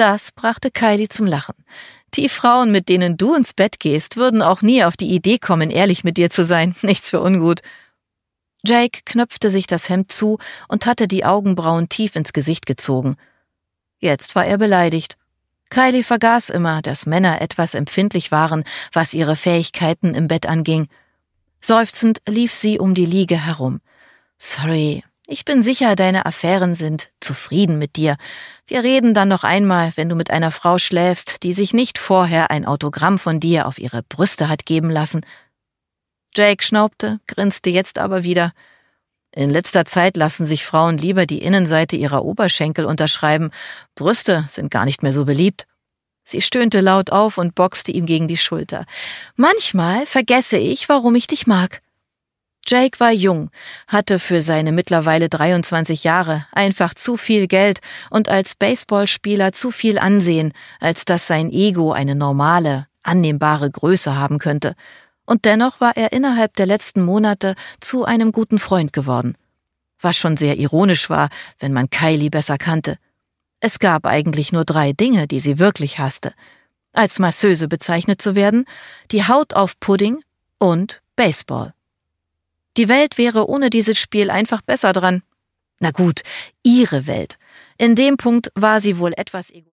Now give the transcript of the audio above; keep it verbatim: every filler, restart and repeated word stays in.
Das brachte Kylie zum Lachen. Die Frauen, mit denen du ins Bett gehst, würden auch nie auf die Idee kommen, ehrlich mit dir zu sein. Nichts für ungut. Jake knöpfte sich das Hemd zu und hatte die Augenbrauen tief ins Gesicht gezogen. Jetzt war er beleidigt. Kylie vergaß immer, dass Männer etwas empfindlich waren, was ihre Fähigkeiten im Bett anging. Seufzend lief sie um die Liege herum. »Sorry, ich bin sicher, deine Affären sind zufrieden mit dir. Wir reden dann noch einmal, wenn du mit einer Frau schläfst, die sich nicht vorher ein Autogramm von dir auf ihre Brüste hat geben lassen.« Jake schnaubte, grinste jetzt aber wieder. In letzter Zeit lassen sich Frauen lieber die Innenseite ihrer Oberschenkel unterschreiben. Brüste sind gar nicht mehr so beliebt. Sie stöhnte laut auf und boxte ihm gegen die Schulter. »Manchmal vergesse ich, warum ich dich mag.« Jake war jung, hatte für seine mittlerweile dreiundzwanzig Jahre einfach zu viel Geld und als Baseballspieler zu viel Ansehen, als dass sein Ego eine normale, annehmbare Größe haben könnte. Und dennoch war er innerhalb der letzten Monate zu einem guten Freund geworden. Was schon sehr ironisch war, wenn man Kylie besser kannte. Es gab eigentlich nur drei Dinge, die sie wirklich hasste. Als Masseuse bezeichnet zu werden, die Haut auf Pudding und Baseball. Die Welt wäre ohne dieses Spiel einfach besser dran. Na gut, ihre Welt. In dem Punkt war sie wohl etwas egoistisch.